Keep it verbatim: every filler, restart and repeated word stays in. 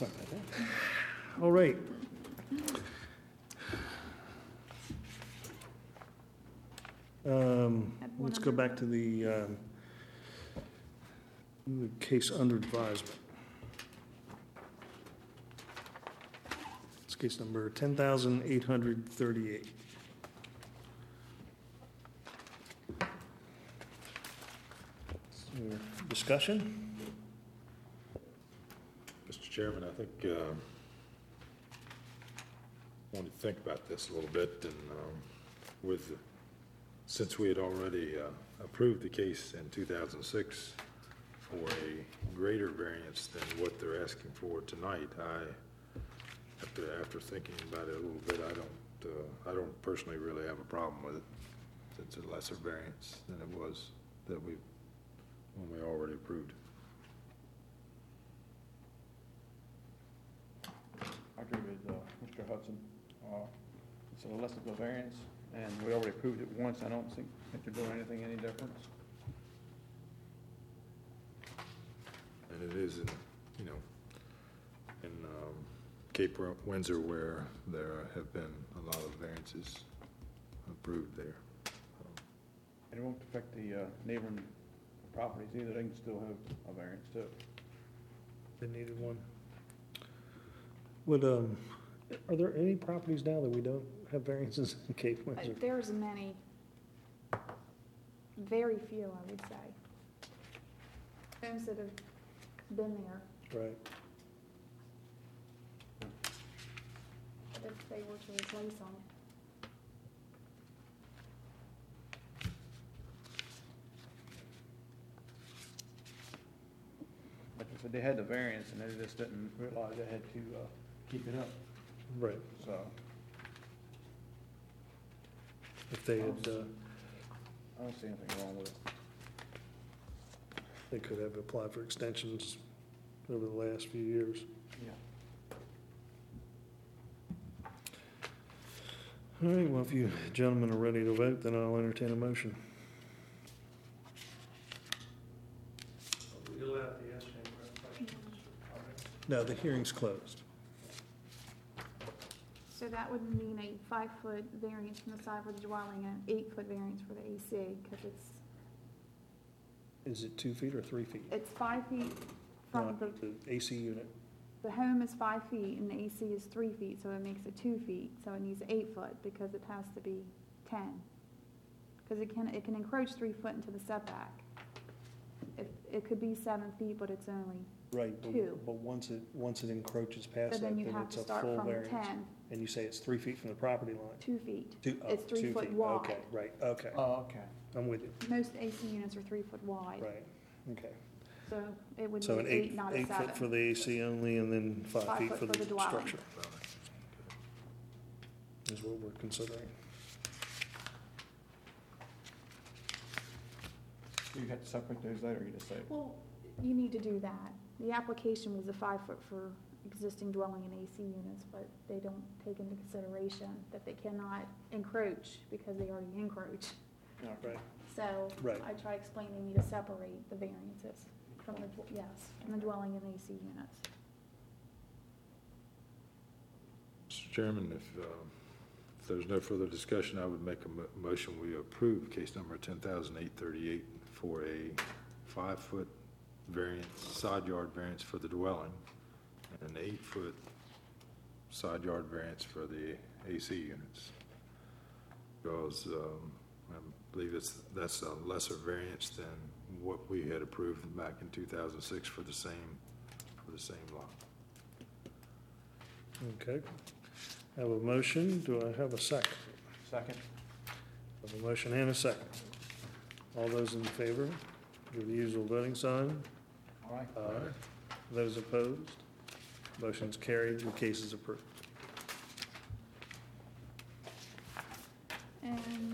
Sorry about that. All right. Um, Had one Let's go under- back to the um, the case under advisement. It's case number ten thousand eight hundred thirty-eight. Discussion? Mister Chairman, I think, uh, I want to think about this a little bit, and um, with, since we had already uh, approved the case in two thousand six for a greater variance than what they're asking for tonight, I, after, after thinking about it a little bit, I don't, uh, I don't personally really have a problem with it. It's a lesser variance than it was that we, when we already approved. I agree with uh, Mister Hudson. Uh, It's a less of a variance, and we already approved it once. I don't think think they're doing anything any difference. And it is in, you know, in um, Cape Windsor where there have been a lot of variances approved there. And it won't affect the uh, neighboring properties either. They can still have a variance too. They needed one. Would, um, are there any properties now that we don't have variances in Cape Uh, Windsor? There's many, very few, I would say. Homes that have been there, Right. if they were to replace them. Like I said, they had the variance, and they just didn't realize they had to uh, keep it up, Right. so. If they had, uh, I don't see anything wrong with it. they could have applied for extensions over the last few years. Yeah. All right, well, if you gentlemen are ready to vote, then I'll entertain a motion. No, the hearing's closed. So that would mean a five-foot variance from the side for the dwelling and an eight-foot variance for the A C, because it's, Is it two feet or three feet? it's five feet from Not the, the A C unit. the home is five feet and the A C is three feet, so it makes it two feet, so it needs eight foot because it has to be ten. Because it can, it can encroach three foot into the setback. It, it could be seven feet, but it's only, Right, but, Two. but once it, once it encroaches past so that, then you then have it's to a start full from variance. ten, And you say it's three feet from the property line? two feet. Two, oh, It's three two foot feet. wide. Okay, right, okay, Oh, okay. I'm with you, Most A C units are three foot wide, right, okay. so it would So be an eight, eight, not a eight foot for seven. the A C only, and then five Five feet foot for for the the dwelling. structure, is what we're considering. You have to separate those later, you just say. Well, you need to do that. The application was a five foot for existing dwelling and A C units, but they don't take into consideration that they cannot encroach because they already encroach. Right, So Right. I try to explain they need to separate the variances from the, dw- yes, from the dwelling and A C units. Mister Chairman, if, uh, if there's no further discussion, I would make a mo- motion, we approve case number ten thousand eight thirty-eight for a five-foot variance, side yard variance for the dwelling, and an eight-foot side yard variance for the A C units. Because, um, I believe it's, that's a lesser variance than what we had approved back in two thousand six for the same, for the same lot. okay. I have a motion, do I have a second? Second? I have a motion and a second. All those in favor, give the usual voting sign. All right. Aye. Those opposed? Motion's carried, the case is approved. And